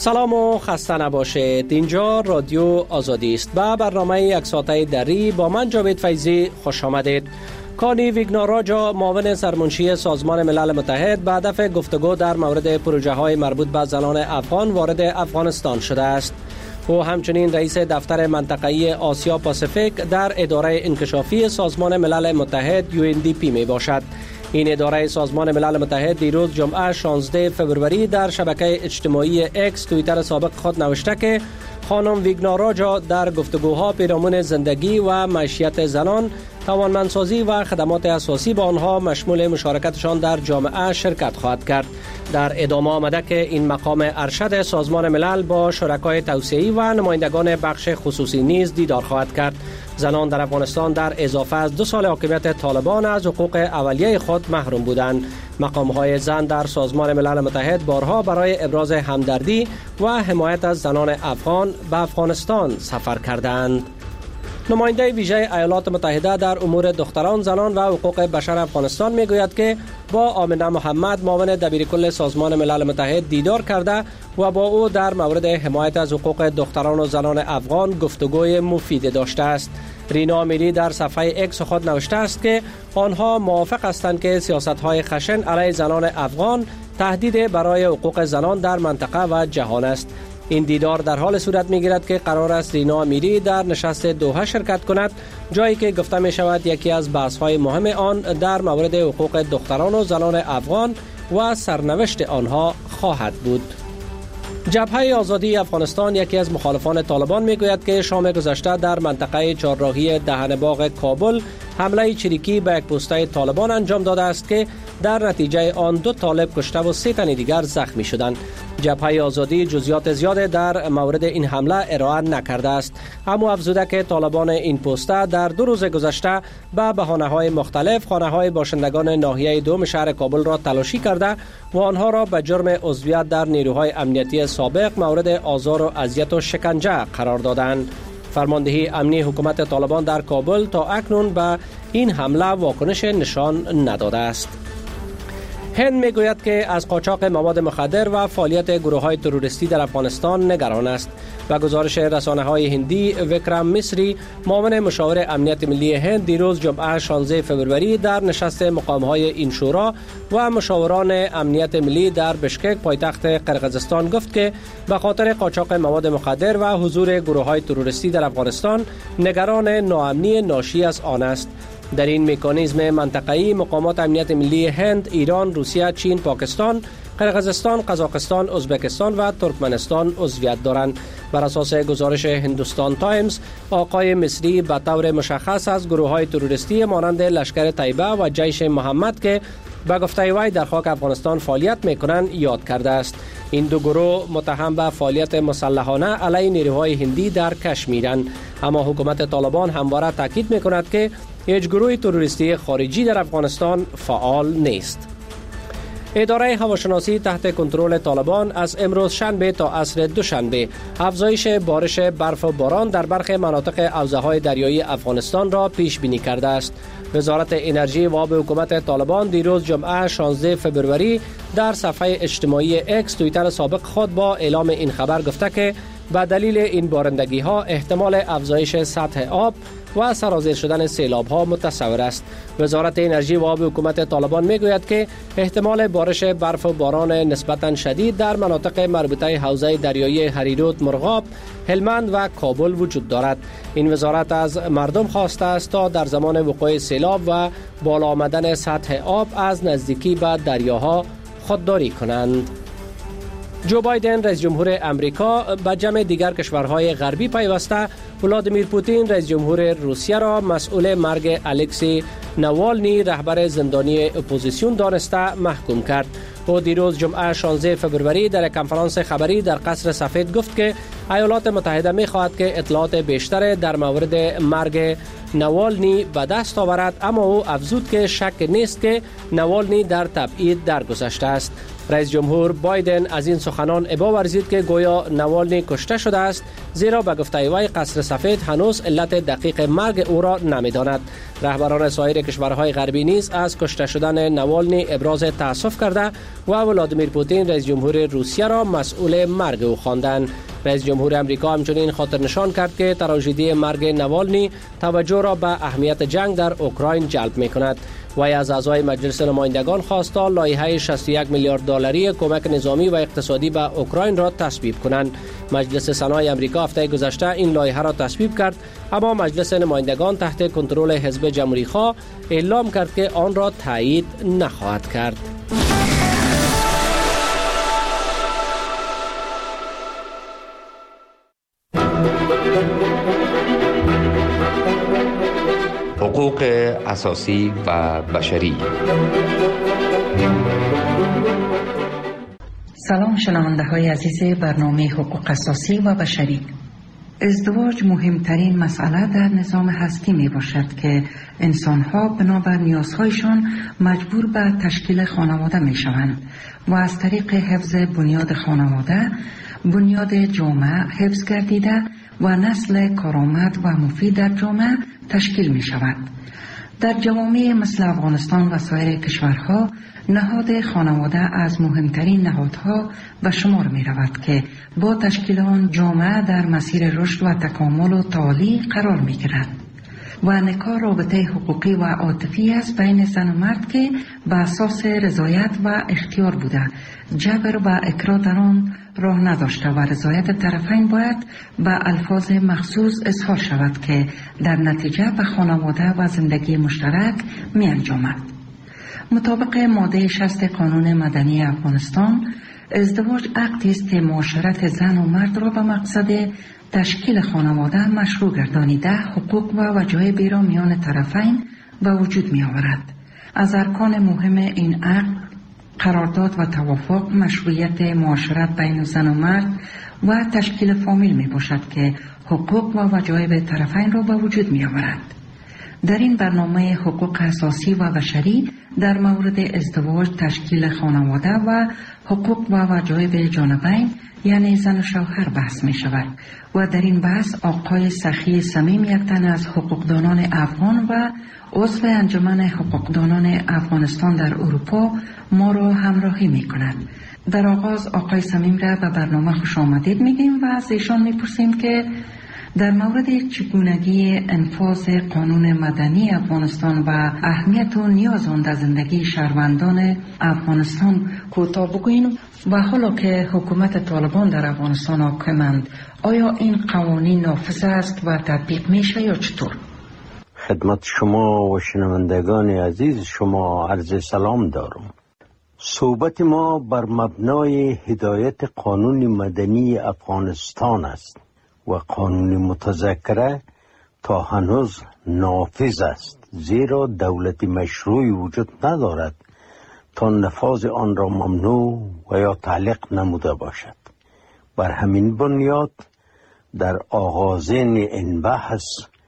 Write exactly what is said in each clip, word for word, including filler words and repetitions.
سلام و خسته نباشید. اینجا رادیو آزادی است. با برنامه یک ساعته دری با من جاوید فیضی خوش آمدید. کانی ویگناراجا معاون سرمنشی سازمان ملل متحد به هدف گفتگو در مورد پروژه های مربوط به زنان افغان وارد افغانستان شده است. او همچنین رئیس دفتر منطقه‌ای آسیا پاسیفیک در اداره انکشافی سازمان ملل متحد یو ان دی پی می باشد. این اداره سازمان ملل متحد دیروز جمعه شانزده فوریه در شبکه اجتماعی اکس توییتر سابق خود نوشته که خانم ویگناراجا در گفتگوها پیرامون زندگی و معیشت زنان، توانمندسازی و خدمات اساسی با آنها مشمول مشارکتشان در جامعه شرکت خواهد کرد. در ادامه آمده که این مقام ارشد سازمان ملل با شرکای توسعه‌ای و نمایندگان بخش خصوصی نیز دیدار خواهد کرد. زنان در افغانستان در اضافه از دو سال حاکمیت طالبان از حقوق اولیه خود محروم بودند. مقام‌های زن در سازمان ملل متحد بارها برای ابراز همدردی و حمایت از زنان افغان به افغانستان سفر کردند. نماینده ویژه ایالات متحده در امور دختران، زنان و حقوق بشر افغانستان میگوید که با آمنه محمد معاون دبیرکل سازمان ملل متحد دیدار کرده و با او در مورد حمایت از حقوق دختران و زنان افغان گفتگوی مفید داشته است. رینا امیری در صفحه اکس خود نوشته است که آنها موافق هستند که سیاست‌های خشن علیه زنان افغان تهدید برای حقوق زنان در منطقه و جهان است. این دیدار در حال صورت می‌گیرد که قرار است رینا امیری در نشست دوحه شرکت کند، جایی که گفته می شود یکی از بحث‌های مهم آن در مورد حقوق دختران و زنان افغان و سرنوشت آنها خواهد بود. جبهه آزادی افغانستان، یکی از مخالفان طالبان، میگوید که شام گذشته در منطقه چهارراهی دهن باغ کابل حمله چریکی به یک پوسته طالبان انجام داده است که در نتیجه آن دو طالب کشته و سه تن دیگر زخمی شدند. جبهه آزادی جزئیات زیاد در مورد این حمله ارائه نکرده است، اما افزوده که طالبان این پوسته در دو روز گذشته به بهانه‌های مختلف خانه‌های باشندگان ناحیه دوم شهر کابل را تلاشی کرده و آنها را به جرم عضویت در نیروهای امنیتی سابق مورد آزار و اذیت و شکنجه قرار دادند. فرماندهی امنی حکومت طالبان در کابل تا اکنون به این حمله واکنش نشان نداده است. هند میگوید که از قاچاق مواد مخدر و فعالیت گروه‌های تروریستی در افغانستان نگران است. و گزارش رسانه‌های هندی، وکرم میسری معاون مشاور امنیت ملی هند دیروز جمعه شانزده فوریه در نشست مقام‌های این شورا و مشاوران امنیت ملی در بشکک پایتخت قرقیزستان گفت که به خاطر قاچاق مواد مخدر و حضور گروه‌های تروریستی در افغانستان نگران ناامنی ناشی از آن است. در این مکانیزم منطقه‌ای مقامات امنیت ملی هند، ایران، روسیه، چین، پاکستان، قرقیزستان، قزاقستان، ازبکستان و ترکمنستان عضویت دارند. بر اساس گزارش هندوستان تایمز، آقای مصری به طور مشخص از گروه‌های تروریستی مانند لشکر طیبه و جیش محمد که به گفته وی در خاک افغانستان فعالیت می‌کنند یاد کرده است. این دو گروه متهم به فعالیت مسلحانه علیه نیروهای هندی در کشمیرند، اما حکومت طالبان همواره تاکید می‌کند که هیچ گروه تروریستی خارجی در افغانستان فعال نیست. اداره هواشناسی تحت کنترل طالبان از امروز شنبه تا عصر دوشنبه افزایش بارش برف و باران در برخی مناطق حوزه‌های دریایی افغانستان را پیش بینی کرده است. وزارت انرژی و آب حکومت طالبان دیروز جمعه شانزده فوریه در صفحه اجتماعی اکس توییتر سابق خود با اعلام این خبر گفته که به دلیل این بارندگی ها احتمال افزایش سطح آب و سرازیر شدن سیلاب ها متصور است. وزارت انرژی و آب حکومت طالبان میگوید که احتمال بارش برف و باران نسبتاً شدید در مناطق مربوطه حوزه دریایی هریرود، مرغاب، هلمند و کابل وجود دارد. این وزارت از مردم خواسته است تا در زمان وقوع سیلاب و بالا آمدن سطح آب از نزدیکی به دریاها خودداری کنند. جو بایدن رئیس جمهور امریکا به جمع دیگر کشورهای غربی پیوسته ولادیمیر پوتین رئیس جمهور روسیه را مسئول مرگ الکسی نوالنی رهبر زندانی اپوزیسیون دانسته محکوم کرد. او دیروز جمعه شانزده فوریه در کنفرانس خبری در قصر سفید گفت که ایالات متحده می خواهد که اطلاعات بیشتر در مورد مرگ نوالنی به دست آورد، اما او افزود که شک نیست که نوالنی در تبعید درگذشته است. رئیس جمهور بایدن از این سخنان ابا ورزید که گویا نوالنی کشته شده است، زیرا به گفته وی قصر سفید هنوز علت دقیق مرگ او را نمی‌داند. رهبران سایر کشورهای غربی نیز از کشته شدن نوالنی ابراز تأسف کرده و ولادیمیر پوتین رئیس جمهور روسیه را مسئول مرگ او خواندند. رئیس جمهور امریکا همچنین خاطر نشان کرد که تراژدی مرگ نوالنی توجه را به اهمیت جنگ در اوکراین جلب می کند. وی از اعضای مجلس نمایندگان خواست تا لایحه شصت و یک میلیارد دلاری کمک نظامی و اقتصادی به اوکراین را تصویب کنند. مجلس سنای امریکا هفته گذشته این لایحه را تصویب کرد، اما مجلس نمایندگان تحت کنترل حزب جمهوری خواه اعلام کرد که آن را تایید نخواهد کرد. حقوق اساسی و بشری. سلام شنونده های عزیز برنامه حقوق اساسی و بشری. ازدواج مهمترین مسئله در نظام هستی می باشد که انسان ها بنابر نیازهایشان مجبور به تشکیل خانواده می شوند و از طریق حفظ بنیاد خانواده بنیاد جامعه حفظ گردیده و نسل کارآمد و مفید در جامعه تشکیل می شود. در جوامع مثل افغانستان و سایر کشورها نهاد خانواده از مهمترین نهادها به شمار می رود که با تشکیل آن جامعه در مسیر رشد و تکامل و تعالی قرار می گیرد و نکاح رابطه حقوقی و عاطفی است بین زن و مرد که به اساس رضایت و اختیار بوده، جبر و اکراه در آن راه نداشته و رضایت طرفین باید به الفاظ مخصوص اظهار شود که در نتیجه به خانواده و زندگی مشترک می انجامد. مطابق ماده شصت قانون مدنی افغانستان، ازدواج عقدی است که معاشرت زن و مرد را به مقصد تشکیل خانواده مشروع گردانیده حقوق و وجایبی را میان طرفین به وجود می آورد. از ارکان مهم این عقد قرارداد و توافق، مشروعیت معاشرت بین زن و مرد و تشکیل فامیل می باشد که حقوق و وجایب طرفین را به وجود می آورد. در این برنامه حقوق اساسی و بشری در مورد ازدواج، تشکیل خانواده و حقوق و وجایب جانبین یعنی زن و شوهر بحث می شود و در این بحث آقای سخی صمیم، یک تن از حقوقدانان افغان و عضو انجمن حقوقدانان افغانستان در اروپا ما را همراهی می کند. در آغاز آقای صمیم را به برنامه خوش آمدید میگیم و از ایشان میپرسیم که در مورد چگونگی انفاذ قانون مدنی افغانستان و اهمیت و نیاز آن در زندگی شهروندان افغانستان کوتاه بگوییم و حالا که حکومت طالبان در افغانستان حاکمند، آیا این قوانین نافذ است و تطبیق میشه یا چطور؟ خدمت شما و شنوندگان عزیز شما عرض سلام دارم. صحبت ما بر مبنای هدایت قانون مدنی افغانستان است و قانون متذکره تا هنوز نافذ است، زیرا دولت مشروعی وجود ندارد تا نفاذ آن را ممنوع و یا تعلیق نموده باشد. بر همین بنیاد در آغازین این بحث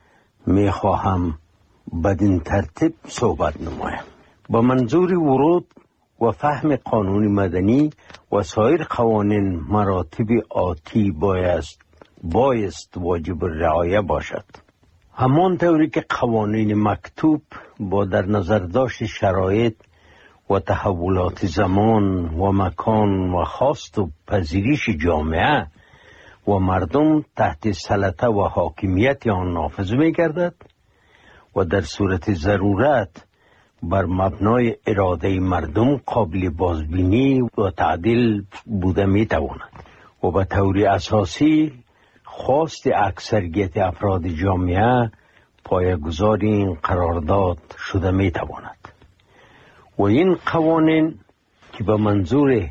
می خواهم بدین ترتیب صحبت نمایم. با منظور ورود و فهم قانون مدنی و سایر قوانین مراتب آتی بایست بایست واجب رعایه باشد. همان طوری که قوانین مکتوب با در نظر داشت شرایط و تحولات زمان و مکان و خواست و پذیرش جامعه و مردم تحت سلطه و حاکمیت آن نافذ می گردد و در صورت ضرورت بر مبنای اراده مردم قابل بازبینی و تعدیل بوده می تواند و به طور اساسی خواست اکثریت افراد جامعه پایه‌گذار این قرارداد شده می تواند و این قوانین که به منظور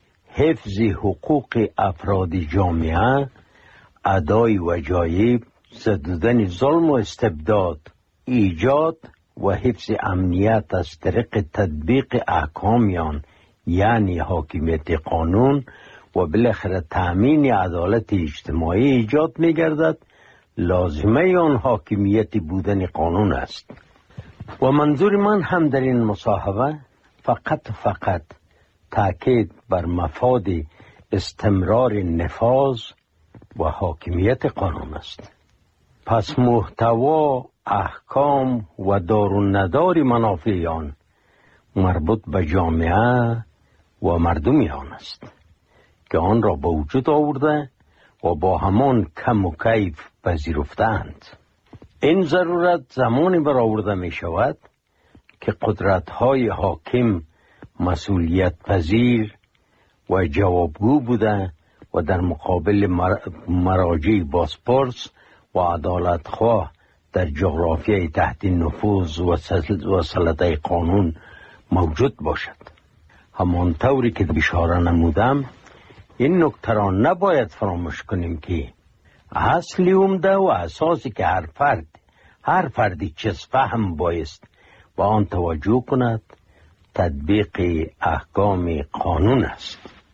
حفظ حقوق افراد جامعه، ادای وجایب، زدودن ظلم و استبداد، ایجاد و حفظ امنیت از طریق تطبیق احکامیان یعنی حاکمیت قانون و بالاخره تأمین عدالت اجتماعی ایجاد می گردد، لازمه آن حاکمیت بودن قانون است. و منظور من هم در این مصاحبه فقط فقط تأکید بر مفاد استمرار نفاذ و حاکمیت قانون است. پس محتوا، احکام و دار و ندار منافع آن مربوط به جامعه و مردم آن است که آن را به وجود آورده و با همان کم و کیف پذیرفتند. این ضرورت زمانی برآورده می شود که قدرت‌های حاکم مسئولیت پذیر و جوابگو بوده و در مقابل مراجع بازپرس و عدالتخواه در جغرافیای تحت نفوذ و سلطه قانون موجود باشد. همان طوری که اشاره نمودم، این نکته را نباید فراموش کنیم که اصلی عمده و اساسی که هر فرد هر فردی چیز فهم بایست با آن توجه کند تطبیق احکام قانون است.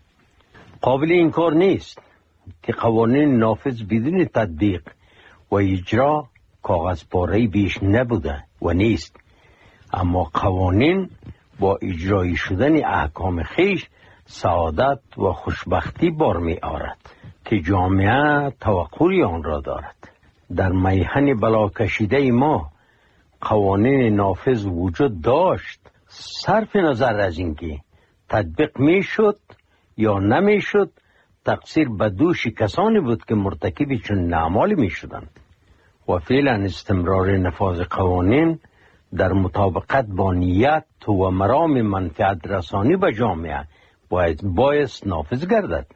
قابل انکار نیست که قوانین نافذ بدون تطبیق و اجرا کاغذ پاره بیش نبوده و نیست، اما قوانین با اجرایی شدن احکام خیش سعادت و خوشبختی بار می آورد که جامعه توقعی آن را دارد. در میهن بلا کشیده ما قوانین نافذ وجود داشت، صرف نظر از اینکه تطبیق می شد یا نمی شد تقصیر به دوش کسانی بود که مرتکب چون اعمالی می شدند و فعلا استمرار نفاذ قوانین در مطابقت با نیت و مرام منفعت رسانی به جامعه باید بایست نافذ گردد.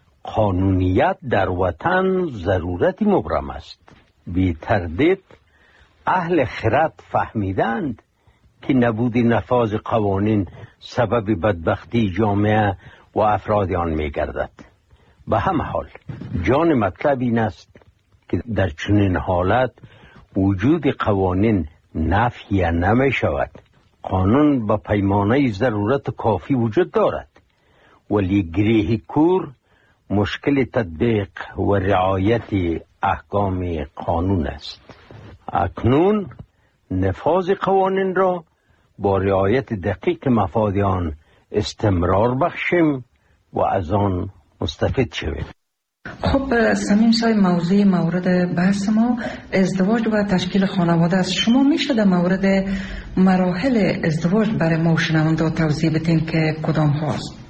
قانونیت در وطن ضرورتی مبرم است. بی تردید اهل خرد فهمیدند که نبود نفاذ قوانین سبب بدبختی جامعه و افراد آن می گردد. به همه حال جان مطلب این است که در چنین حالت وجود قوانین نفی نمی شود. قانون به پیمانه ضرورت کافی وجود دارد، ولی گریه کور مشکل تطبیق و رعایت احکام قانون است. اکنون نفاذ قوانین را با رعایت دقیق مفاد آن استمرار بخشیم و از آن مستفید شویم. خب سمیم صاحب، موضوع مورد بحث ما ازدواج و تشکیل خانواده است. شما میشه در مورد مراحل ازدواج برای ما شنونده توضیح بدین که کدام هاست؟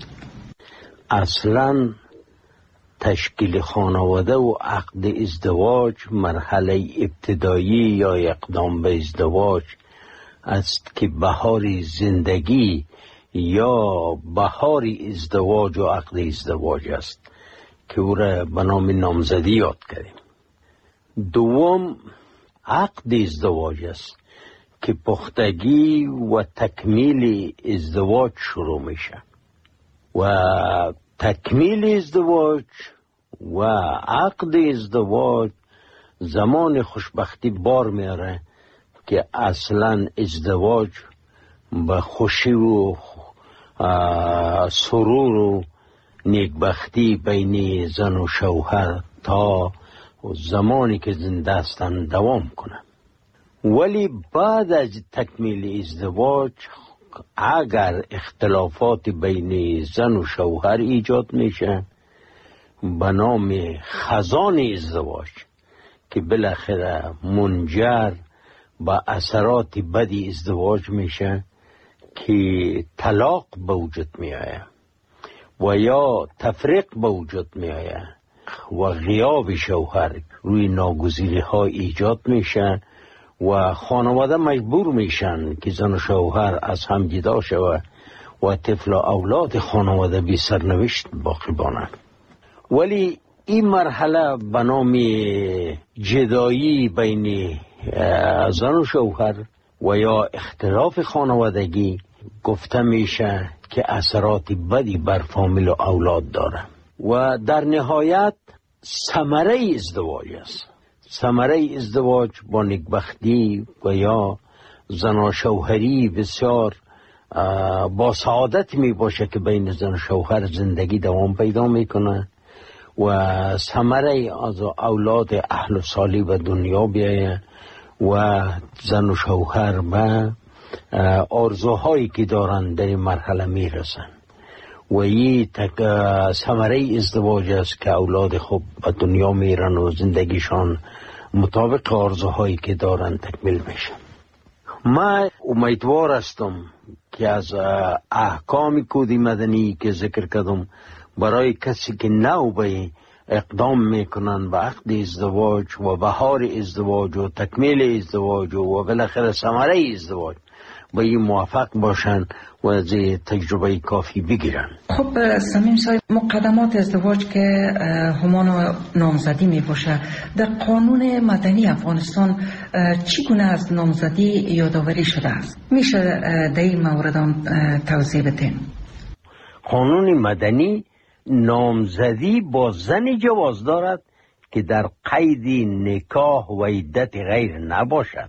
اصلا تشکیل خانواده و عقد ازدواج مرحله ابتدایی یا اقدام به ازدواج است که بهار زندگی یا بهار ازدواج و عقد ازدواج است که او را به نام نامزدی یاد کردیم. دوم عقد ازدواج است که پختگی و تکمیل ازدواج شروع میشه و تکمیل ازدواج و عقد ازدواج زمان خوشبختی بار میاره که اصلا ازدواج به خوشی و سرور و نیکبختی بین زن و شوهر تا زمانی که زنده هستند دوام کنه. ولی بعد از تکمیل ازدواج اگر اختلافات بین زن و شوهر ایجاد میشه به نام خزان ازدواج که بالاخره منجر به اثرات بدی ازدواج میشه که طلاق به وجود میآید و یا تفریق به وجود میآید و غیاب شوهر روی ناگزیری ها ایجاد میشه و خانواده مجبور میشن که زن و شوهر از هم جدا شود و طفل و اولاد خانواده بی سرنوشت باقی بانند. ولی این مرحله به نام جدایی بین زن و شوهر و یا اختلاف خانوادگی گفته میشه که اثرات بدی بر فامیل و اولاد داره و در نهایت ثمره ازدواج است. ثمره ازدواج با نیکبختی و یا زن و شوهری بسیار با سعادت می باشه که بین زن و شوهر زندگی دوام پیدا میکنه و ثمره از اولاد اهل و صالح به دنیا بیایه و زن و شوهر به آرزوهایی که دارن در این مرحله میرسن و این ثمره ازدواج است که اولاد خوب به دنیا میرن و زندگیشان مطابق آرزوهایی که دارن تکمیل بشن. من امیدوار هستم که از احکام کد مدنی که ذکر کردم برای کسی که نو به اقدام میکنن به عقد ازدواج و بهار ازدواج و تکمیل ازدواج و بالاخره ثمره ازدواج به این موفق باشن و از تجربه کافی بگیرن. خب صمیم صاحب، مقدمات ازدواج که همان نامزدی می باشه، در قانون مدنی افغانستان چگونه از نامزدی یادآوری شده است؟ میشه در این مورد توضیح بدین؟ قانون مدنی نامزدی با زنی جواز دارد که در قید نکاح و عدت غیر نباشد.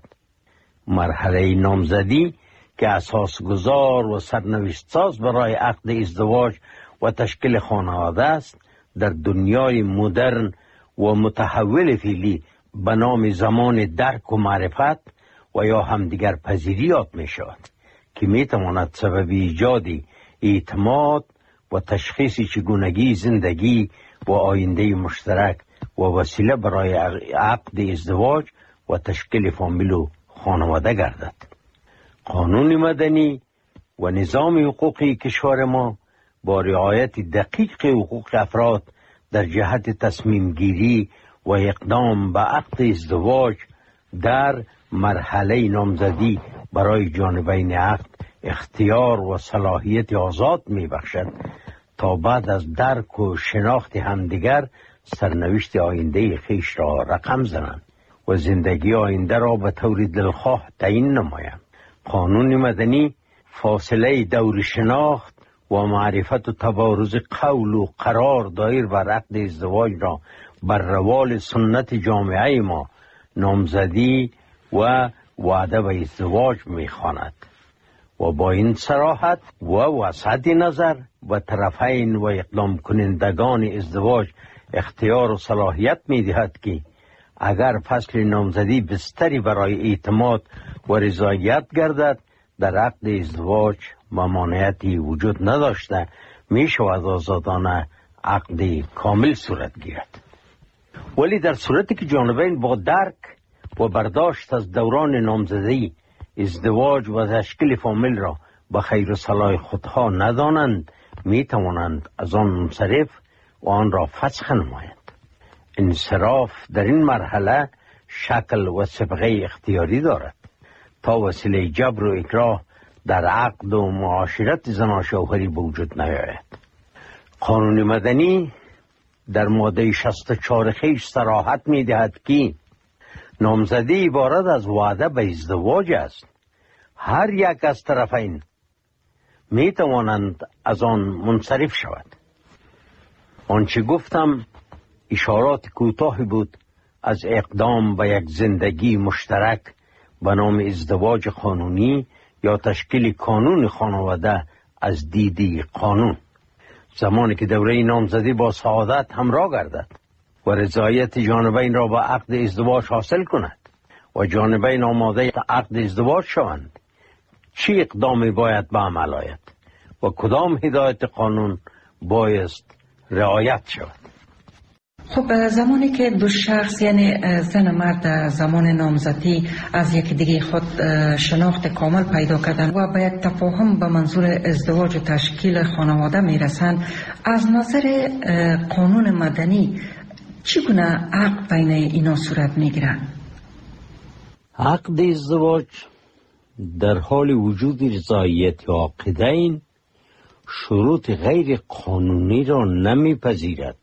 مرحله نامزدی که اساس گذار و سرنوشت ساز برای عقد ازدواج و تشکیل خانواده است، در دنیای مدرن و متحول فعلی به نام زمان درک و معرفت و یا همدیگر پذیری یاد می شود که می تواند سبب ایجاد اعتماد و تشخیص چگونگی زندگی و آینده مشترک و وسیله برای عقد ازدواج و تشکیل فامیل و خانواده گردد. قانون مدنی و نظام حقوقی کشور ما با رعایت دقیق حقوق افراد در جهت تصمیم گیری و اقدام به عقد ازدواج در مرحله نامزدی برای جانبین عقد اختیار و صلاحیت آزاد می بخشد تا بعد از درک و شناخت همدیگر سرنوشت آینده خیش را رقم زنند و زندگی آینده را به طور دلخواه تعیین نمایند. قانون مدنی فاصله دور شناخت و معرفت و تبارز قول و قرار دایر بر عقد ازدواج را بر روال سنت جامعه ما نامزدی و وعده به ازدواج می‌خواند و با این صراحت و وسعت نظر و طرفین و اقدام کنندگان ازدواج اختیار و صلاحیت می‌دهد که اگر فصل نامزدی بستری برای اعتماد و رضایت گردد، در عقد ازدواج ممانعتی وجود نداشته می شود آزادانه عقد کامل صورت گیرد. ولی در صورتی که جانبین با درک و برداشت از دوران نامزدی ازدواج و تشکیل فامیل را به خیر و صلاح خودها ندانند، می توانند از آن منصرف و آن را فسخ نمایند. انصراف در این مرحله شکل و سبقه اختیاری دارد تا وسیله جبر و اکراه در عقد و معاشرت زن و شوهری به وجود نیاید. قانون مدنی در ماده شصت و چهار خیش صراحت می دهد که نامزدی عبارت از وعده به ازدواج است. هر یک از طرفین می توانند از آن منصرف شود. آنچه گفتم اشارات کوتاهی بود از اقدام به یک زندگی مشترک به نام ازدواج قانونی یا تشکیل کانون خانواده از دیدی قانون. زمانی که دوره نامزدی با سعادت همراه گردد و رضایت جانبین را با عقد ازدواج حاصل کند و جانبین آماده عقد ازدواج شوند، چه اقدامی باید به عمل آید و کدام هدایت قانون بایست رعایت شود؟ خب زمانی که دو شخص یعنی زن و مرد زمان نامزدی از یک دیگه خود شناخت کامل پیدا کردن و به یک تفاهم به منظور ازدواج و تشکیل خانواده میرسن، از نظر قانون مدنی چگونه عقد بین اینا صورت میگیرن؟ عقد ازدواج در حال وجود رضایت عاقدین شروط غیر قانونی را نمیپذیرد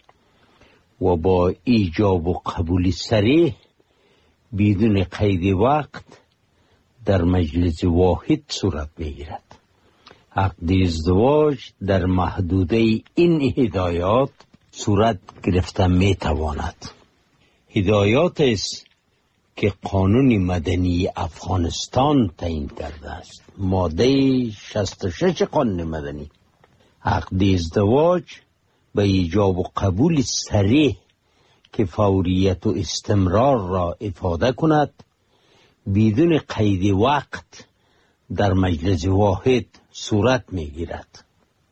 و با ایجاب و قبول صریح بدون قید وقت در مجلس واحد صورت میگیرد. عقد ازدواج در محدوده این هدایات صورت گرفته میتواند. هدایات است که قانون مدنی افغانستان تعیین کرده است. ماده شصت و شش قانون مدنی عقد ازدواج به ایجاب و قبول صریح که فوریت و استمرار را افاده کند بدون قید وقت در مجلس واحد صورت میگیرد.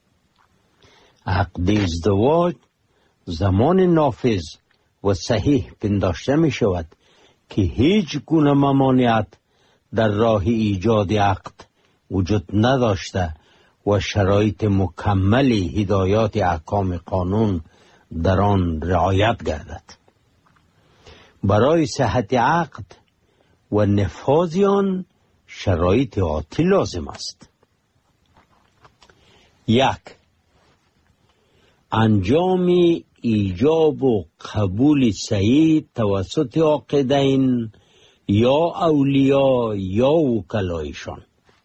عقد ازدواج زمان نافذ و صحیح پنداشته می شود که هیچ گونه ممانعت در راه ایجاد عقد وجود نداشته و شرایط مکمل هدایات احکام قانون در آن رعایت گردد. برای صحت عقد و نفاذ آن شرایط آتی لازم است. یک، انجام ایجاب و قبول صحیح توسط عاقدین یا اولیاء یا وکلایشان.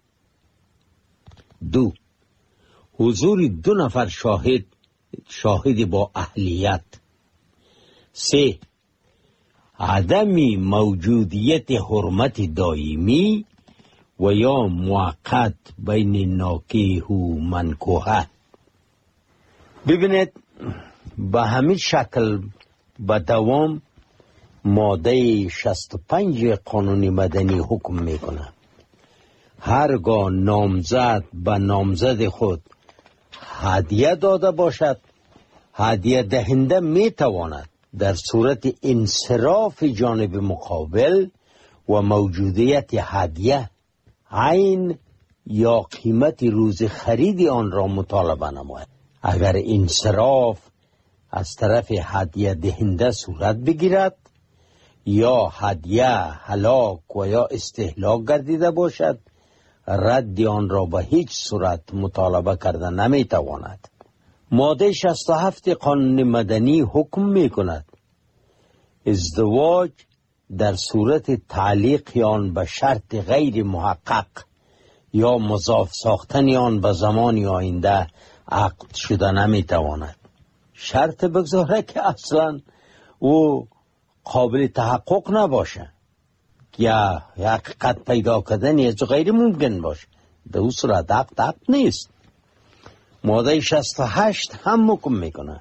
دو، حضور دو نفر شاهد شاهد با اهلیت. سه، عدم موجودیت حرمت دائمی و یا موقت بین ناکیح و منکوحه. ببینید، به همین شکل به دوام ماده شصت و پنج قانون مدنی حکم میکنه هرگاه نامزد به نامزد خود هدیه داده باشد، هدیه دهنده میتواند در صورت انصراف جانب مقابل و موجودیت هدیه عین یا قیمت روز خرید آن را مطالبه نماید. اگر انصراف از طرف هدیه دهنده صورت بگیرد یا هدیه هلاک و یا استهلاک گردیده باشد، رد آن را به هیچ صورت مطالبه کرده نمیتواند. ماده شصت و هفت قانون مدنی حکم می کند ازدواج در صورت تعلیق آن به شرط غیر محقق یا مضاف ساختن آن به زمان آینده عقد شده نمیتواند. شرط بگذاره که اصلا او قابل تحقق نباشه یا حقیقت پیدا کردن از غیر ممکن باشه، در اون صورت عقد عقد نیست. ماده شصت و هشت هم حکم میکنه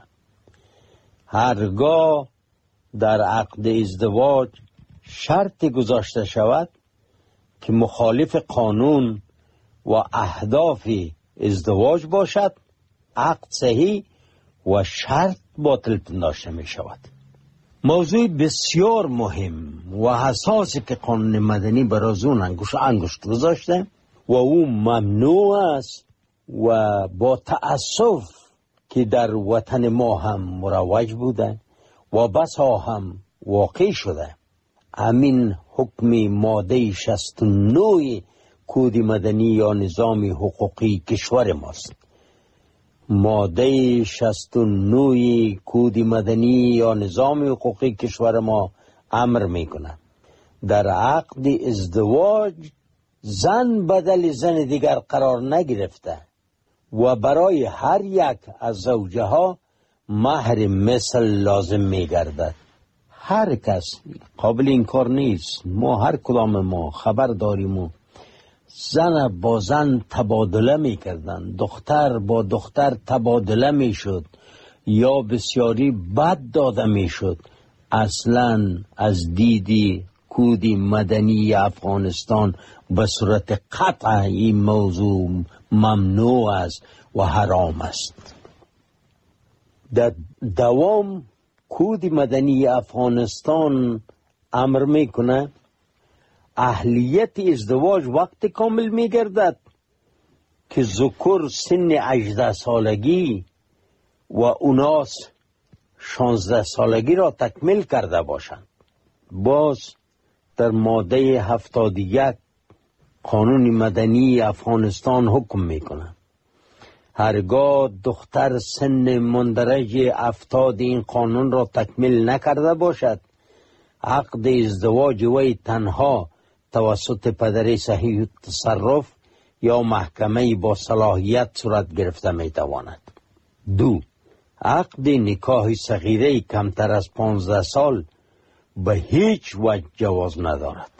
هرگاه در عقد ازدواج شرط گذاشته شود که مخالف قانون و اهداف ازدواج باشد، عقد صحیح و شرط باطل پنداشته می شود. موضوع بسیار مهم و حساسی که قانون مدنی برای اون انگشت انگشت گذاشته و او ممنوع است و با تأسف که در وطن ما هم مروج بوده و بسا هم واقع شده. همین حکم ماده شصت و نه کد مدنی یا نظام حقوقی کشور ماست. ماده شصت و نه کد مدنی یا نظام حقوقی کشور ما امر میکنه در عقد ازدواج زن بدل زن دیگر قرار نگرفته و برای هر یک از زوجه ها مهر مثل لازم میگردد. هر کس قابل این کار نیست. ما هر کدام ما خبر داریم و زن با زن تبادله میکردن، دختر با دختر تبادله میشد یا بسیاری بد داده میشد. اصلا از دیدی کد مدنی افغانستان به صورت قطع این موضوع ممنوع است و حرام است. در دوام کد مدنی افغانستان امر میکنه اهلیت ازدواج وقت کامل میگردد که ذکر سن هجده سالگی و اناس شانزده سالگی را تکمیل کرده باشند. باز در ماده هفتاد و یک قانون مدنی افغانستان حکم میکنه هرگاه دختر سن مندرج افتاد این قانون را تکمیل نکرده باشد، عقد ازدواج وی تنها توسط پدر صحیح تصرف یا محکمه با صلاحیت صورت گرفته میتواند. دو، عقد نکاح صغیره کمتر از پانزده سال به هیچ وجه جواز ندارد.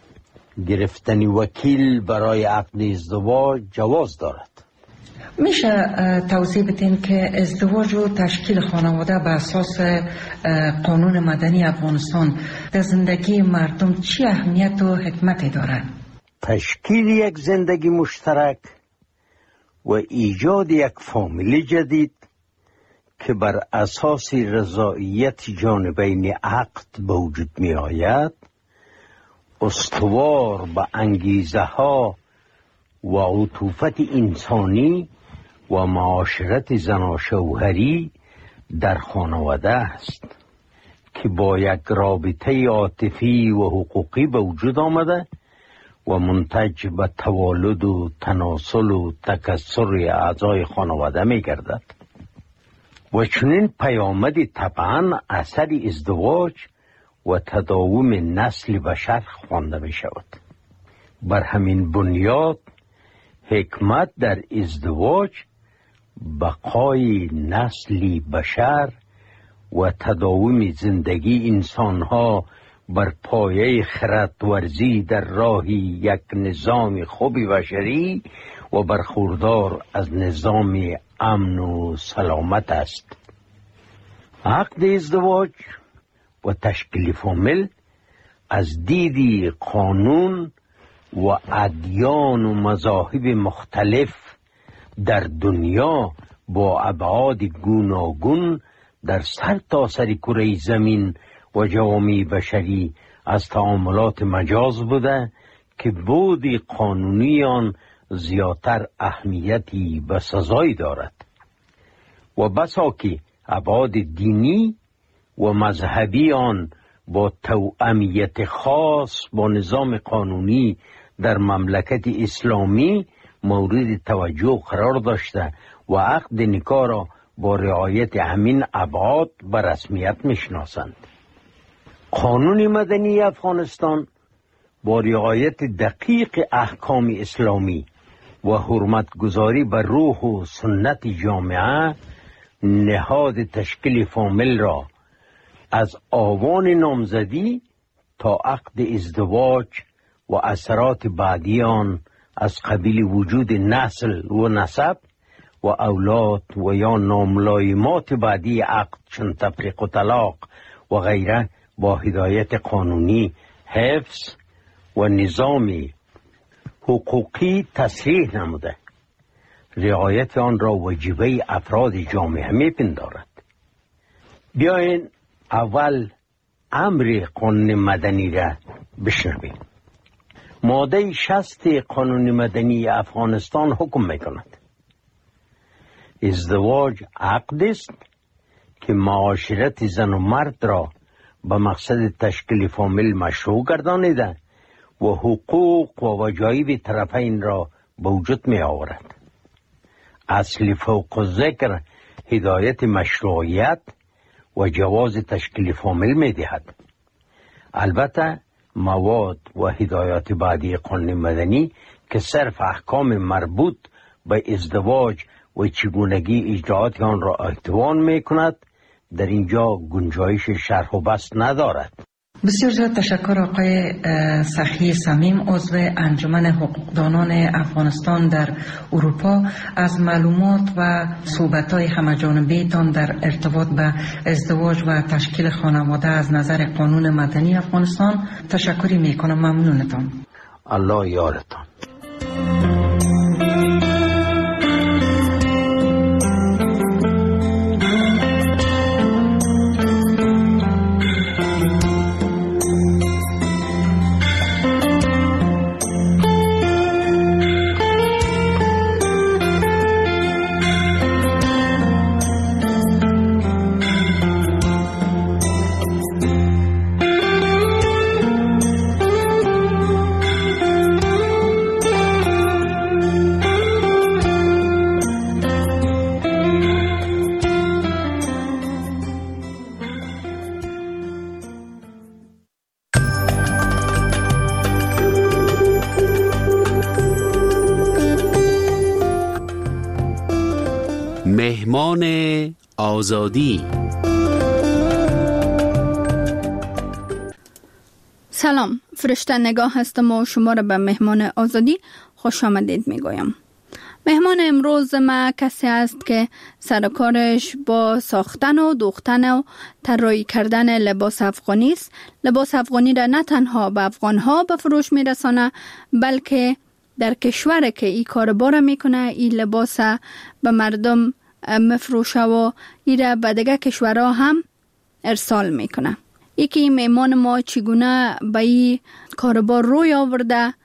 گرفتن وکیل برای عقد ازدواج جواز دارد. میشه توضیح بدین که ازدواج و تشکیل خانواده به اساس قانون مدنی افغانستان در زندگی مردم چی اهمیت و حکمتی دارد؟ تشکیل یک زندگی مشترک و ایجاد یک فامیل جدید که بر اساس رضایت جانبین عقد به وجود می آید استوار به انگیزه ها و عطوفت انسانی و معاشرت زناشوهری در خانواده است که با یک رابطه عاطفی و حقوقی به وجود آمده و منتج به توالد و تناسل و تکثر اعضای خانواده می گردد و چنین پیامدی طبعا اثر ازدواج و تداوم نسل بشر خوانده می شود. بر همین بنیاد حکمت در ازدواج بقای نسل بشر و تداوم زندگی انسانها بر پایه خردورزی در راه یک نظام خوب بشری و برخوردار از نظام امن و سلامت است. عقد ازدواج و تشکیل فامیل از دید قانون و ادیان و مذاهب مختلف در دنیا با ابعاد گوناگون در سر تا سر کره زمین و جوامع بشری از تعاملات مجاز بوده که بود قانونی آن زیادتر اهمیتی و سزایی دارد و بسا که ابعاد دینی و مذهبی آن با توأمیت خاص با نظام قانونی در مملکت اسلامی مورد توجه قرار داشته و عقد نکاح را با رعایت همین ابعاد به رسمیت میشناسند. قانون مدنی افغانستان با رعایت دقیق احکام اسلامی و حرمت گذاری بر روح و سنت جامعه نهاد تشکیل فامیل را از آوان نامزدی تا عقد ازدواج و اثرات بعدی آن از قبیل وجود نسل و نسب و اولاد و یا ناملایمات بعدی عقد چون تفریق و طلاق و غیره با هدایت قانونی حفظ و نظامی حقوقی تصریح نموده. رعایت آن را واجبه افراد جامعه میپندارد. بیاین اول امر قانون مدنی را بشنویم. ماده شصت قانون مدنی افغانستان حکم میکند ازدواج عقد است که معاشرت زن و مرد را به مقصد تشکیل فامیل مشروع گردانیده و حقوق و وجایب طرفین را به وجود می آورد. اصل فوق ذکر هدایت مشروعیت و جواز تشکیل فامیل می دهد. البته مواد و هدایات بعدی قانون مدنی که صرف احکام مربوط به ازدواج و چگونگی اجراعات آن را احتوا می کند در اینجا گنجایش شرح و بسط ندارد. بسیار زیاد تشکر آقای سخی صمیم، عضو انجمن حقوقدانان افغانستان در اروپا، از معلومات و صحبت‌های همه‌جانبه تان در ارتباط به ازدواج و تشکیل خانواده از نظر قانون مدنی افغانستان. تشکری میکنم. ممنونتان. الله یارتان. مهمان آزادی. سلام، فرشته نگاه هستم و شما را به مهمان آزادی خوش آمدید میگویم. مهمان امروز ما کسی است که سرکارش با ساختن و دوختن و طراحی کردن لباس افغانی است. لباس افغانی را نه تنها به افغانها به فروش میرسانه، بلکه در کشور که این کار باره میکنه این لباس به مردم مفروشه و این را به دیگه کشورها هم ارسال میکنه. یکی مهمان ما چگونه به این کاربار روی آورده